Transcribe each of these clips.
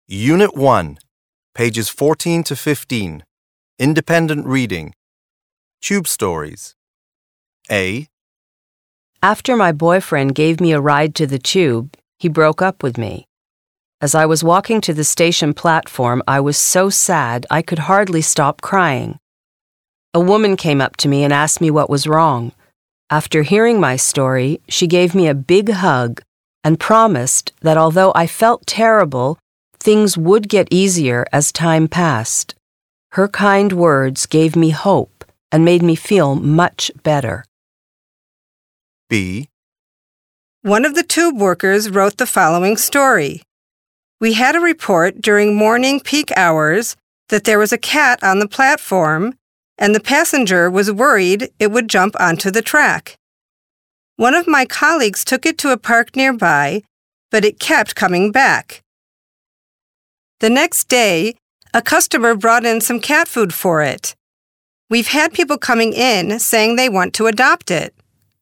Unit 1, pages 14 to 15. Independent reading. Tube stories. A. After my boyfriend gave me a ride to the tube, he broke up with me. As I was walking to the station platform, I was so sad I could hardly stop crying. A woman came up to me and asked me what was wrong. After hearing my story, she gave me a big hug and promised that although I felt terrible, things would get easier as time passed. Her kind words gave me hope and made me feel much better. B. One of the tube workers wrote the following story. We had a report during morning peak hours that there was a cat on the platform, and the passenger was worried it would jump onto the track. One of my colleagues took it to a park nearby, but it kept coming back. The next day, a customer brought in some cat food for it. We've had people coming in saying they want to adopt it.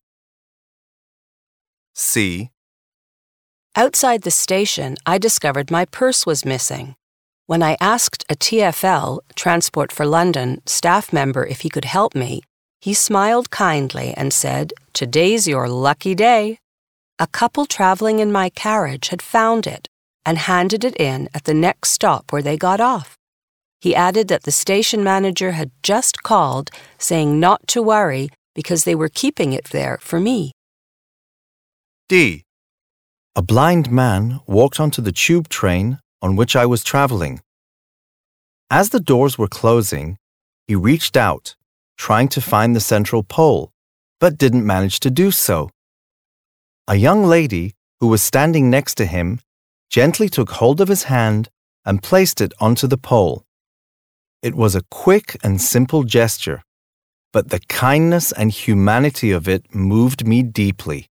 C. Outside the station, I discovered my purse was missing. When I asked a TfL, Transport for London, staff member if he could help me, he smiled kindly and said, "Today's your lucky day." A couple traveling in my carriage had found it and handed it in at the next stop where they got off. He added that the station manager had just called saying not to worry because they were keeping it there for me. D. A blind man walked onto the tube train on which I was traveling. As the doors were closing, he reached out, trying to find the central pole, but didn't manage to do so. A young lady who was standing next to him gently took hold of his hand and placed it onto the pole. It was a quick and simple gesture, but the kindness and humanity of it moved me deeply.